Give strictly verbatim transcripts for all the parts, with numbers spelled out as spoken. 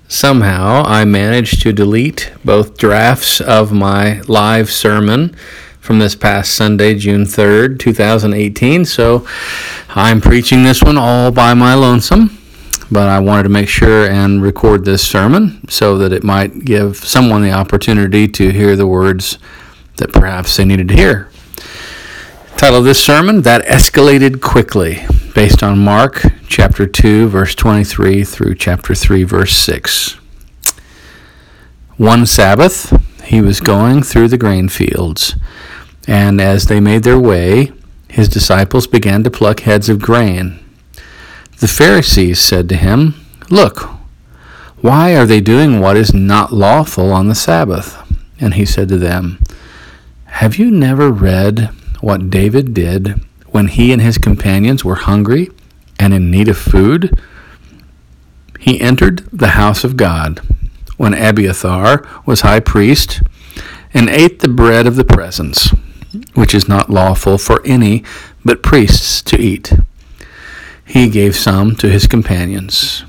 Somehow I managed to delete both drafts of my live sermon from this past Sunday, June third, twenty eighteen, so I'm preaching this one all by my lonesome, but I wanted to make sure and record this sermon so that it might give someone the opportunity to hear the words that perhaps they needed to hear. Title of this sermon, That Escalated Quickly, based on Mark chapter two, verse twenty-three through chapter three, verse six. One Sabbath, he was going through the grain fields, and as they made their way, his disciples began to pluck heads of grain. The Pharisees said to him, "Look, why are they doing what is not lawful on the Sabbath?" And he said to them, "Have you never read what David did when he and his companions were hungry and in need of food? He entered the house of God when Abiathar was high priest and ate the bread of the presence, which is not lawful for any but priests to eat. He gave some to his companions."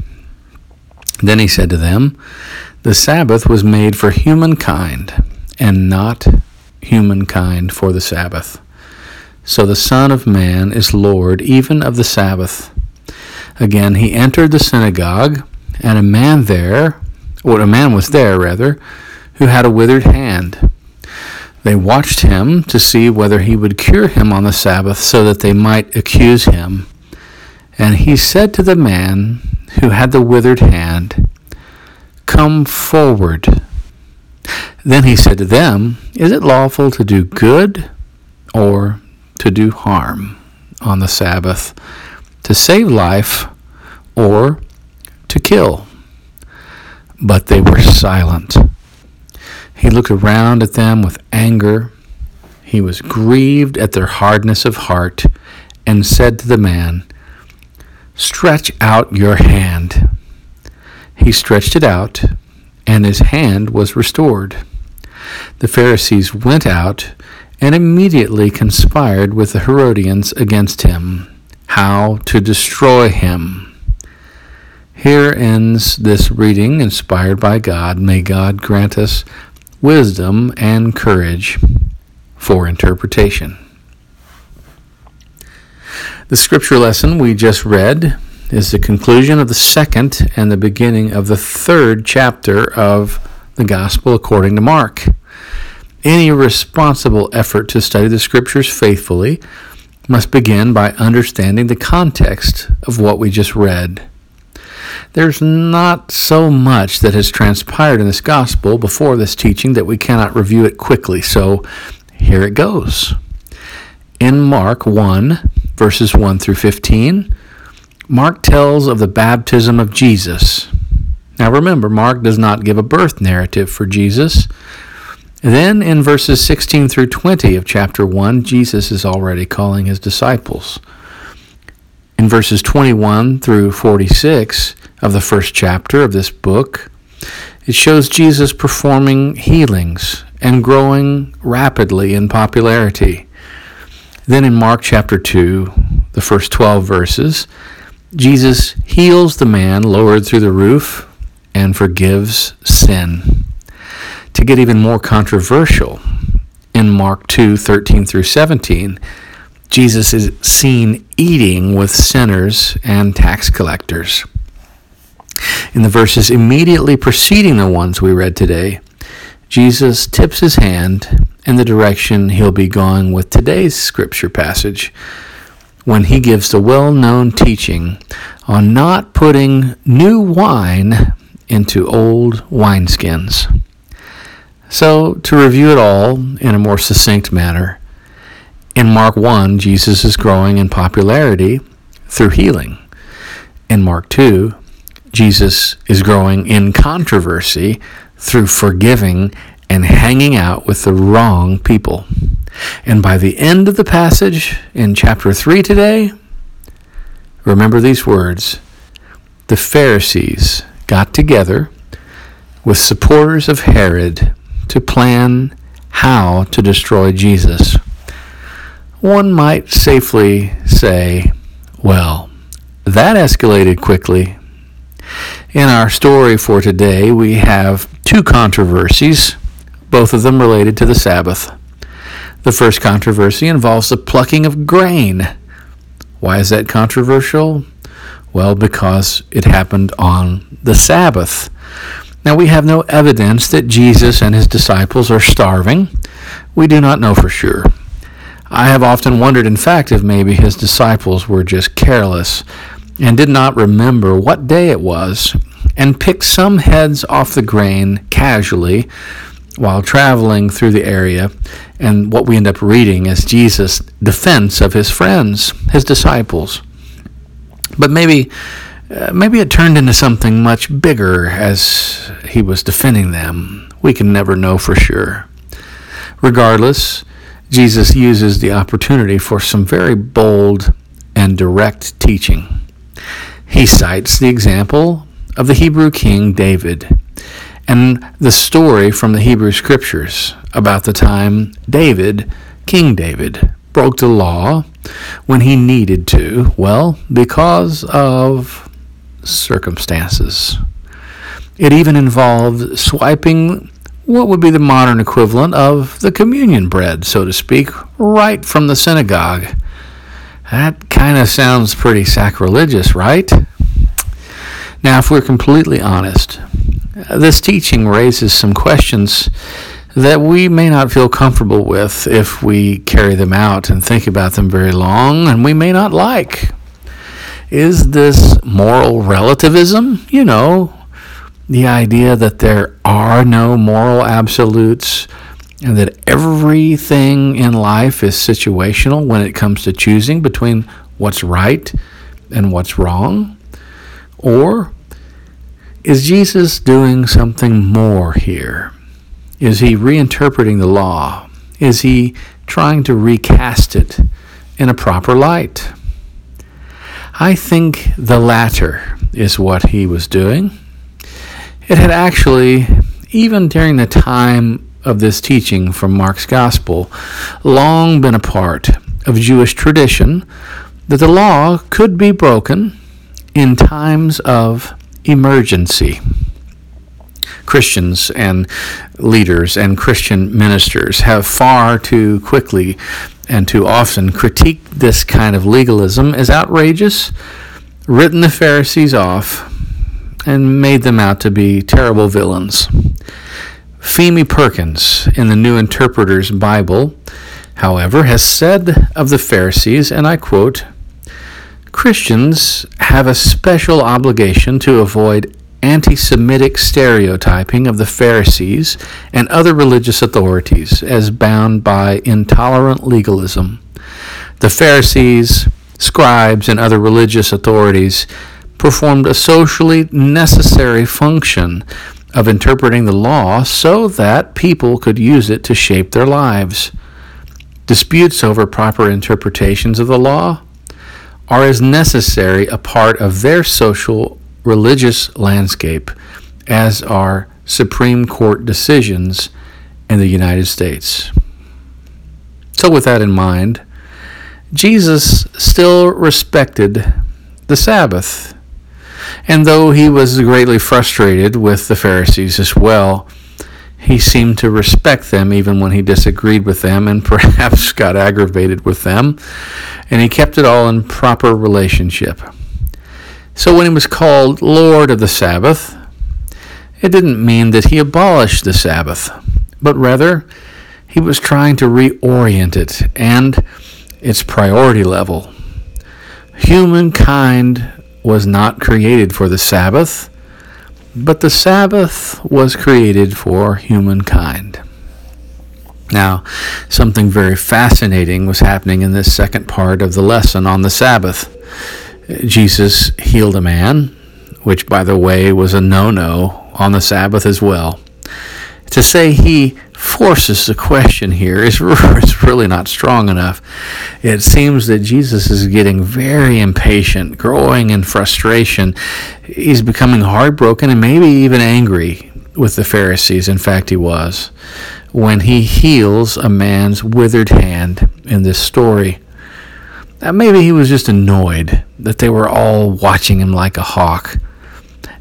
Then he said to them, "The Sabbath was made for humankind, and not humankind for the Sabbath. So the Son of Man is Lord even of the Sabbath." Again, he entered the synagogue, and a man there, or a man was there, rather, who had a withered hand. They watched him to see whether he would cure him on the Sabbath, so that they might accuse him. And he said to the man who had the withered hand, "Come forward." Then he said to them, "Is it lawful to do good or to do harm on the Sabbath, to save life or to kill?" But they were silent. He looked around at them with anger. He was grieved at their hardness of heart and said to the man, "Stretch out your hand." He stretched it out, and his hand was restored. The Pharisees went out and immediately conspired with the Herodians against him, how to destroy him. Here ends this reading inspired by God. May God grant us wisdom and courage for interpretation. The scripture lesson we just read is the conclusion of the second and the beginning of the third chapter of the Gospel according to Mark. Any responsible effort to study the scriptures faithfully must begin by understanding the context of what we just read. There's not so much that has transpired in this gospel before this teaching that we cannot review it quickly, so here it goes. In Mark one, verses one through fifteen, Mark tells of the baptism of Jesus. Now remember, Mark does not give a birth narrative for Jesus. Then in verses sixteen through twenty of chapter one, Jesus is already calling his disciples. In verses twenty-one through forty-six of the first chapter of this book, it shows Jesus performing healings and growing rapidly in popularity. Then in Mark chapter two, the first twelve verses, Jesus heals the man lowered through the roof and forgives sin. To get even more controversial, in Mark two, thirteen through seventeen, Jesus is seen eating with sinners and tax collectors. In the verses immediately preceding the ones we read today, Jesus tips his hand in the direction he'll be going with today's scripture passage, when he gives the well-known teaching on not putting new wine into old wineskins. So, to review it all in a more succinct manner, in Mark one, Jesus is growing in popularity through healing. In Mark two, Jesus is growing in controversy through forgiving and hanging out with the wrong people. And by the end of the passage in chapter three today, remember these words: the Pharisees got together with supporters of Herod to plan how to destroy Jesus. One might safely say, well, that escalated quickly. In our story for today, we have two controversies, both of them related to the Sabbath. The first controversy involves the plucking of grain. Why is that controversial? Well, because it happened on the Sabbath. Now, we have no evidence that Jesus and his disciples are starving. We do not know for sure. I have often wondered, in fact, if maybe his disciples were just careless and did not remember what day it was and picked some heads off the grain casually while traveling through the area, and what we end up reading is Jesus' defense of his friends, his disciples. But maybe uh, maybe it turned into something much bigger as he was defending them. We can never know for sure. Regardless, Jesus uses the opportunity for some very bold and direct teaching. He cites the example of the Hebrew king David and the story from the Hebrew Scriptures about the time David, King David, broke the law when he needed to, well, because of circumstances. It even involved swiping what would be the modern equivalent of the communion bread, so to speak, right from the synagogue. That kind of sounds pretty sacrilegious, right? Now, if we're completely honest, this teaching raises some questions that we may not feel comfortable with if we carry them out and think about them very long, and we may not like. Is this moral relativism? You know, the idea that there are no moral absolutes and that everything in life is situational when it comes to choosing between what's right and what's wrong? Or is Jesus doing something more here? Is he reinterpreting the law? Is he trying to recast it in a proper light? I think the latter is what he was doing. It had actually, even during the time of this teaching from Mark's Gospel, long been a part of Jewish tradition that the law could be broken in times of emergency. Christians and leaders and Christian ministers have far too quickly and too often critiqued this kind of legalism as outrageous, written the Pharisees off, and made them out to be terrible villains. Pheme Perkins, in the New Interpreter's Bible, however, has said of the Pharisees, and I quote, "Christians have a special obligation to avoid anti-Semitic stereotyping of the Pharisees and other religious authorities as bound by intolerant legalism. The Pharisees, scribes, and other religious authorities performed a socially necessary function of interpreting the law so that people could use it to shape their lives. Disputes over proper interpretations of the law are as necessary a part of their social religious landscape as are Supreme Court decisions in the United States." So with that in mind, Jesus still respected the Sabbath. And though he was greatly frustrated with the Pharisees as well, he seemed to respect them even when he disagreed with them and perhaps got aggravated with them, and he kept it all in proper relationship. So when he was called Lord of the Sabbath, it didn't mean that he abolished the Sabbath, but rather he was trying to reorient it and its priority level. Humankind was not created for the Sabbath, but the Sabbath was created for humankind. Now, something very fascinating was happening in this second part of the lesson on the Sabbath. Jesus healed a man, which, by the way, was a no-no on the Sabbath as well. To say he forces the question here is really not strong enough. It seems that Jesus is getting very impatient, growing in frustration. He's becoming heartbroken and maybe even angry with the Pharisees. In fact, he was, when he heals a man's withered hand in this story. Now, maybe he was just annoyed that they were all watching him like a hawk.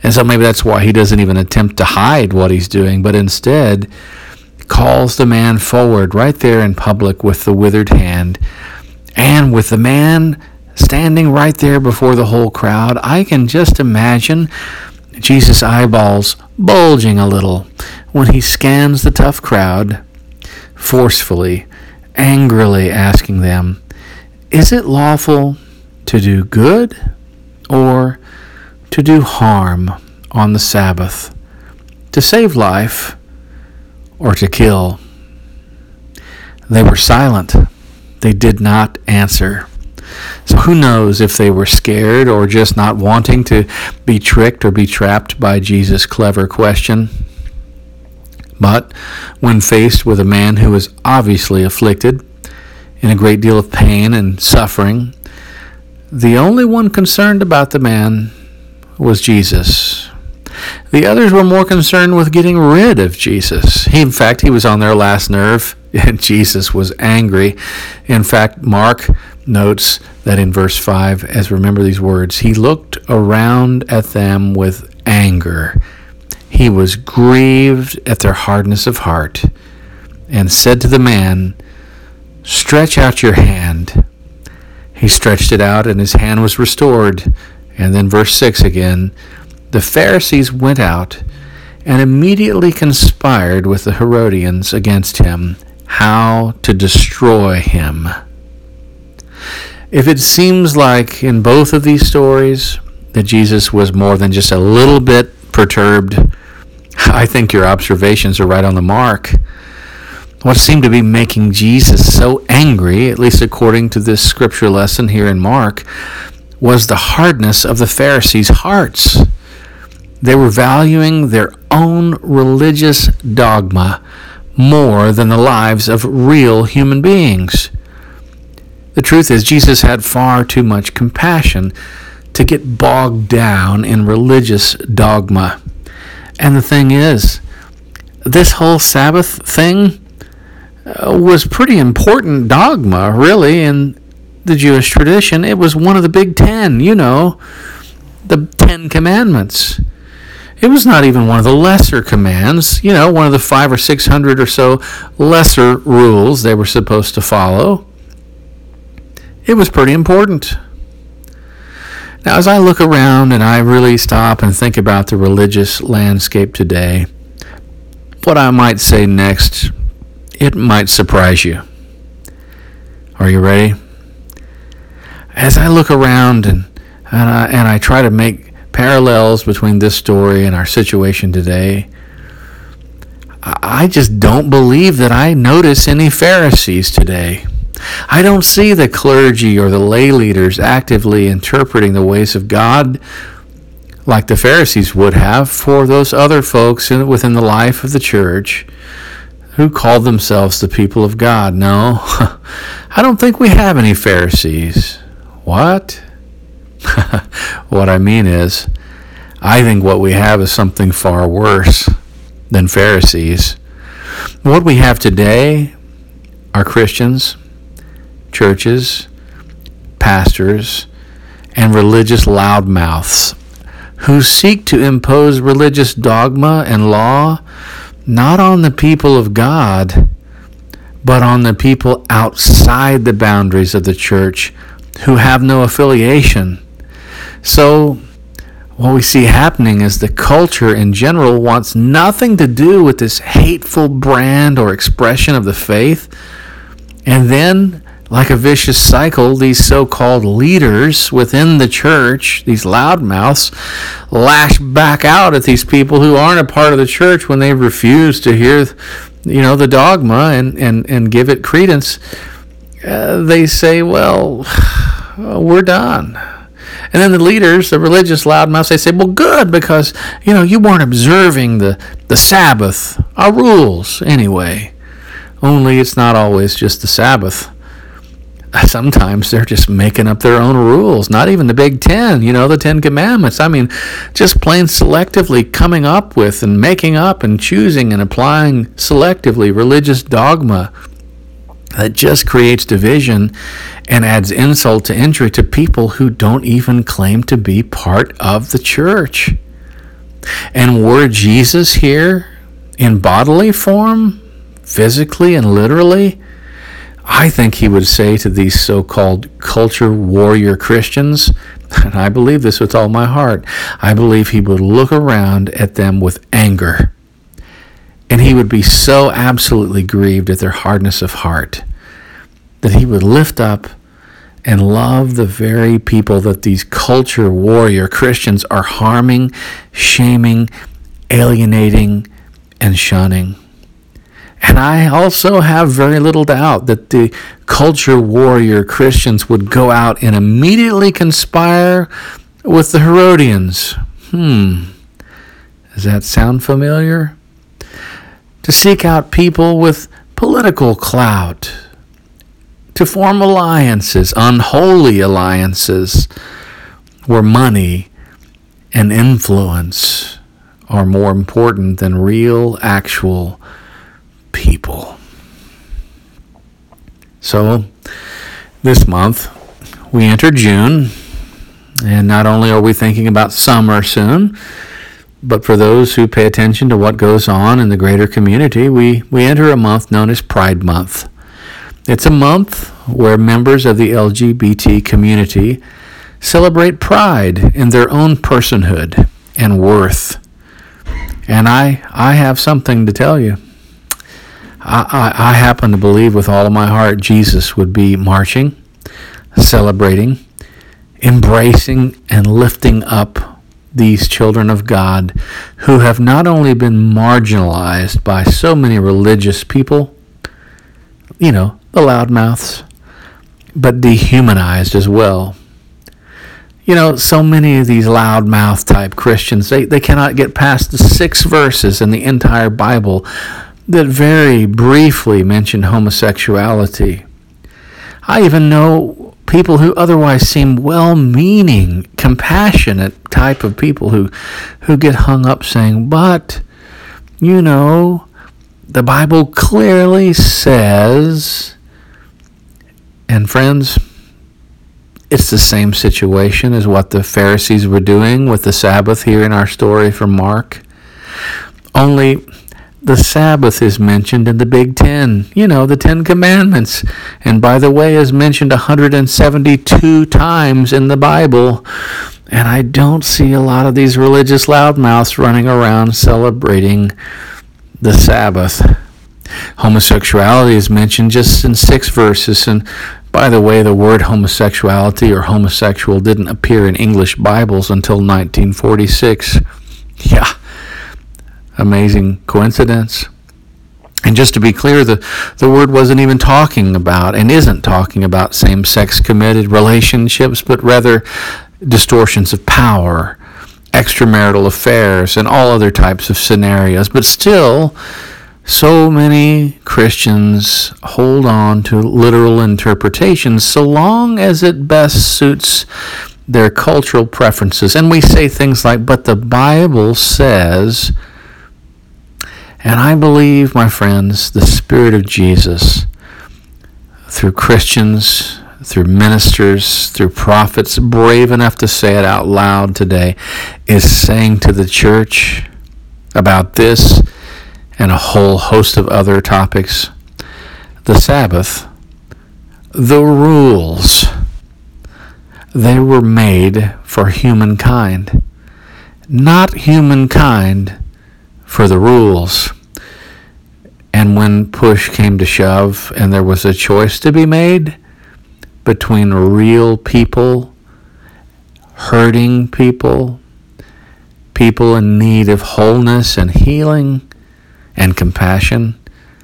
And so maybe that's why he doesn't even attempt to hide what he's doing, but instead calls the man forward right there in public with the withered hand. And with the man standing right there before the whole crowd, I can just imagine Jesus' eyeballs bulging a little when he scans the tough crowd, forcefully, angrily asking them, is it lawful to do good or to do harm on the Sabbath, to save life or to kill? They were silent. They did not answer. So who knows if they were scared or just not wanting to be tricked or be trapped by Jesus' clever question. But when faced with a man who was obviously afflicted, in a great deal of pain and suffering, the only one concerned about the man was Jesus. The others were more concerned with getting rid of Jesus. He, in fact, he was on their last nerve, and Jesus was angry. In fact, Mark notes that in verse five, as remember these words, he looked around at them with anger. He was grieved at their hardness of heart and said to the man, stretch out your hand. He stretched it out, and his hand was restored. And then verse six again, the Pharisees went out and immediately conspired with the Herodians against him, how to destroy him. If it seems like in both of these stories that Jesus was more than just a little bit perturbed, I think your observations are right on the mark. What seemed to be making Jesus so angry, at least according to this scripture lesson here in Mark, was the hardness of the Pharisees' hearts. They were valuing their own religious dogma more than the lives of real human beings. The truth is, Jesus had far too much compassion to get bogged down in religious dogma. And the thing is, this whole Sabbath thing uh, was pretty important dogma, really, in the Jewish tradition. It was one of the big ten, you know, the Ten Commandments. It was not even one of the lesser commands, you know, one of the five or six hundred or so lesser rules they were supposed to follow. It was pretty important. Now, as I look around and I really stop and think about the religious landscape today, what I might say next, it might surprise you. Are you ready? As I look around and and I, and I try to make parallels between this story and our situation today, I just don't believe that I notice any Pharisees today. I don't see the clergy or the lay leaders actively interpreting the ways of God like the Pharisees would have for those other folks in, within the life of the church who called themselves the people of God. No, I don't think we have any Pharisees. What? What I mean is, I think what we have is something far worse than Pharisees. What we have today are Christians, churches, pastors, and religious loudmouths who seek to impose religious dogma and law not on the people of God, but on the people outside the boundaries of the church who have no affiliation. So what we see happening is the culture in general wants nothing to do with this hateful brand or expression of the faith. And then, like a vicious cycle, these so-called leaders within the church, these loudmouths, lash back out at these people who aren't a part of the church when they refuse to hear, you know, the dogma and, and, and give it credence. Uh, they say, well, we're done. And then the leaders, the religious loudmouths, they say, well, good, because, you know, you weren't observing the, the Sabbath, our rules, anyway. Only it's not always just the Sabbath. Sometimes they're just making up their own rules, not even the Big Ten, you know, the Ten Commandments. I mean, just plain selectively coming up with and making up and choosing and applying selectively religious dogma that just creates division and adds insult to injury to people who don't even claim to be part of the church. And were Jesus here in bodily form, physically and literally, I think he would say to these so-called culture warrior Christians, and I believe this with all my heart, I believe he would look around at them with anger. And he would be so absolutely grieved at their hardness of heart that he would lift up and love the very people that these culture warrior Christians are harming, shaming, alienating, and shunning. And I also have very little doubt that the culture warrior Christians would go out and immediately conspire with the Herodians. Hmm, does that sound familiar? To seek out people with political clout, to form alliances, unholy alliances, where money and influence are more important than real, actual people. So, this month, we enter June, and not only are we thinking about summer soon, but for those who pay attention to what goes on in the greater community, we, we enter a month known as Pride Month. It's a month where members of the L G B T community celebrate pride in their own personhood and worth. And I, I have something to tell you. I, I, I happen to believe with all of my heart Jesus would be marching, celebrating, embracing, and lifting up these children of God who have not only been marginalized by so many religious people, you know, the loudmouths, but dehumanized as well. You know, so many of these loudmouth type Christians, they, they cannot get past the six verses in the entire Bible that very briefly mention homosexuality. I even know people who otherwise seem well-meaning, compassionate type of people who, who get hung up saying, but, you know, the Bible clearly says, and friends, it's the same situation as what the Pharisees were doing with the Sabbath here in our story from Mark. Only the Sabbath is mentioned in the Big Ten, you know, the Ten Commandments. And by the way, is mentioned one hundred seventy-two times in the Bible. And I don't see a lot of these religious loudmouths running around celebrating the Sabbath. Homosexuality is mentioned just in six verses. And by the way, the word homosexuality or homosexual didn't appear in English Bibles until nineteen forty-six. Yeah. Amazing coincidence. And just to be clear, the, the word wasn't even talking about and isn't talking about same-sex committed relationships, but rather distortions of power, extramarital affairs, and all other types of scenarios. But still, so many Christians hold on to literal interpretations so long as it best suits their cultural preferences. And we say things like, but the Bible says... And I believe, my friends, the Spirit of Jesus, through Christians, through ministers, through prophets, brave enough to say it out loud today, is saying to the church about this and a whole host of other topics. The Sabbath, the rules, they were made for humankind, not humankind for the rules. And when push came to shove and there was a choice to be made between real people, hurting people, people in need of wholeness and healing and compassion,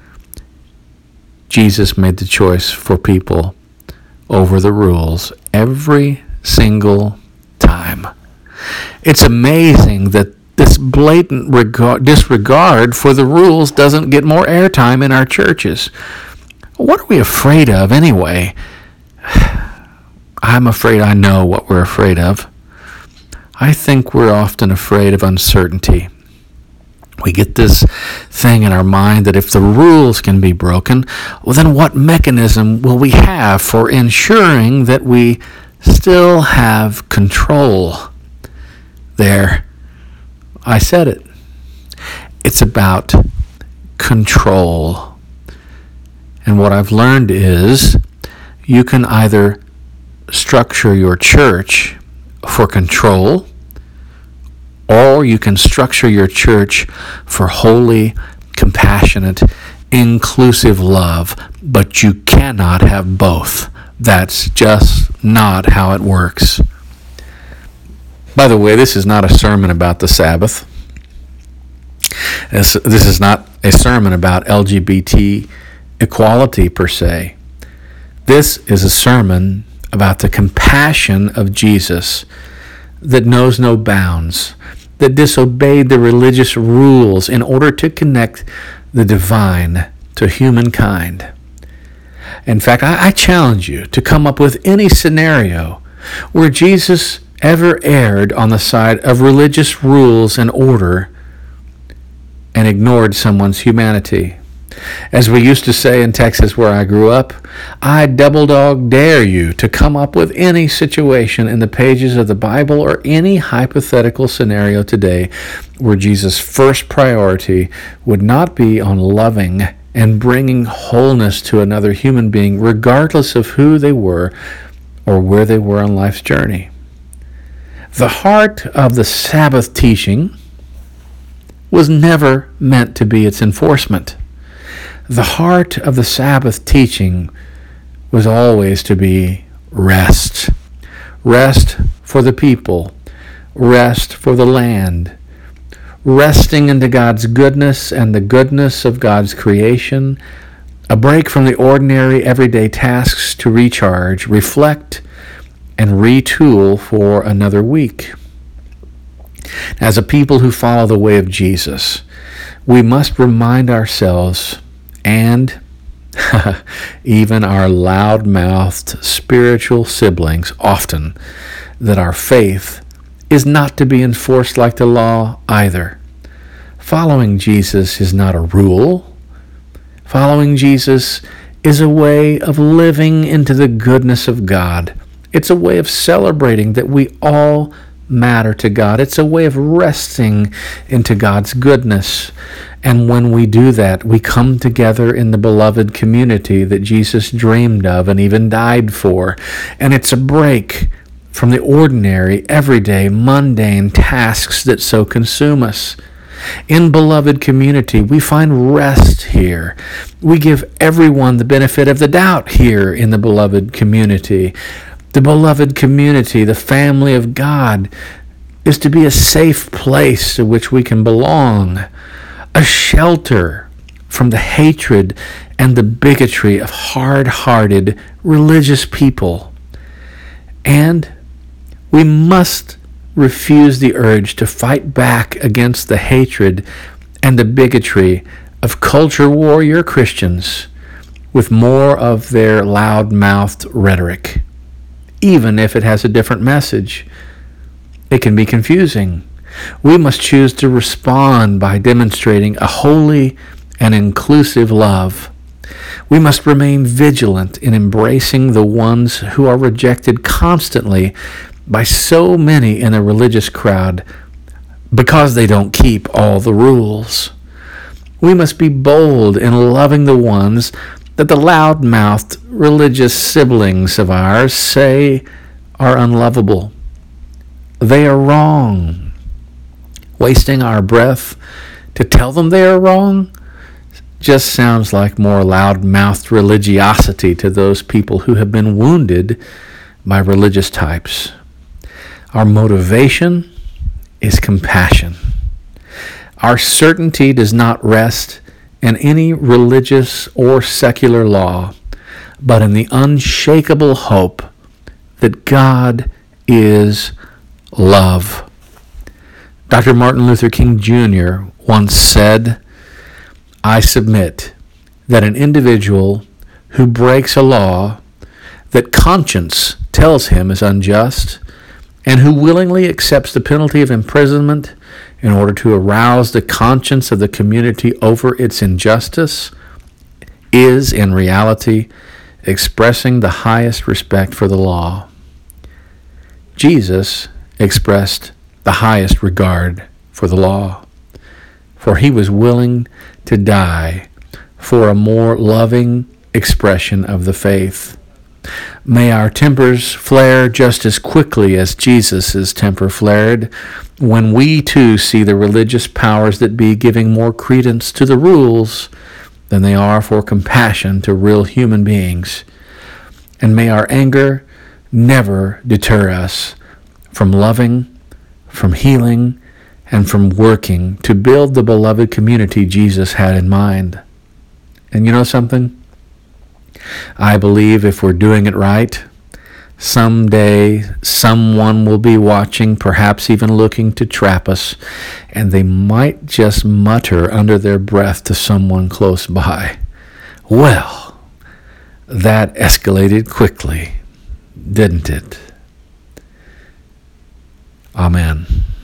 Jesus made the choice for people over the rules every single time. It's amazing that this blatant regard, disregard for the rules doesn't get more airtime in our churches. What are we afraid of anyway? I'm afraid I know what we're afraid of. I think we're often afraid of uncertainty. We get this thing in our mind that if the rules can be broken, well then what mechanism will we have for ensuring that we still have control there? I said it. It's about control. And what I've learned is you can either structure your church for control, or you can structure your church for holy, compassionate, inclusive love, but you cannot have both. That's just not how it works. By the way, this is not a sermon about the Sabbath. This, this is not a sermon about L G B T equality per se. This is a sermon about the compassion of Jesus that knows no bounds, that disobeyed the religious rules in order to connect the divine to humankind. In fact, I, I challenge you to come up with any scenario where Jesus ever erred on the side of religious rules and order and ignored someone's humanity. As we used to say in Texas where I grew up, I double dog dare you to come up with any situation in the pages of the Bible or any hypothetical scenario today where Jesus' first priority would not be on loving and bringing wholeness to another human being, regardless of who they were or where they were on life's journey. The heart of the Sabbath teaching was never meant to be its enforcement. The heart of the Sabbath teaching was always to be rest. Rest for the people. Rest for the land. Resting into God's goodness and the goodness of God's creation. A break from the ordinary, everyday tasks to recharge, reflect, and retool for another week. As a people who follow the way of Jesus, we must remind ourselves and even our loud-mouthed spiritual siblings often that our faith is not to be enforced like the law either. Following Jesus is not a rule. Following Jesus is a way of living into the goodness of God. It's a way of celebrating that we all matter to God. It's a way of resting into God's goodness. And when we do that, we come together in the beloved community that Jesus dreamed of and even died for. And it's a break from the ordinary, everyday, mundane tasks that so consume us. In beloved community, we find rest here. We give everyone the benefit of the doubt here in the beloved community. The beloved community, the family of God, is to be a safe place to which we can belong, a shelter from the hatred and the bigotry of hard-hearted religious people. And we must refuse the urge to fight back against the hatred and the bigotry of culture warrior Christians with more of their loud-mouthed rhetoric. Even if it has a different message, it can be confusing. We must choose to respond by demonstrating a holy and inclusive love. We must remain vigilant in embracing the ones who are rejected constantly by so many in the religious crowd because they don't keep all the rules. We must be bold in loving the ones that the loud-mouthed religious siblings of ours say are unlovable. They are wrong. Wasting our breath to tell them they are wrong just sounds like more loud-mouthed religiosity to those people who have been wounded by religious types. Our motivation is compassion. Our certainty does not rest in any religious or secular law, but in the unshakable hope that God is love. Doctor Martin Luther King Junior once said, "I submit that an individual who breaks a law that conscience tells him is unjust and who willingly accepts the penalty of imprisonment in order to arouse the conscience of the community over its injustice is, in reality, expressing the highest respect for the law." Jesus expressed the highest regard for the law, for he was willing to die for a more loving expression of the faith. May our tempers flare just as quickly as Jesus' temper flared when we too see the religious powers that be giving more credence to the rules than they are for compassion to real human beings. And may our anger never deter us from loving, from healing, and from working to build the beloved community Jesus had in mind. And you know something? I believe if we're doing it right, someday someone will be watching, perhaps even looking to trap us, and they might just mutter under their breath to someone close by, "Well, that escalated quickly, didn't it?" Amen.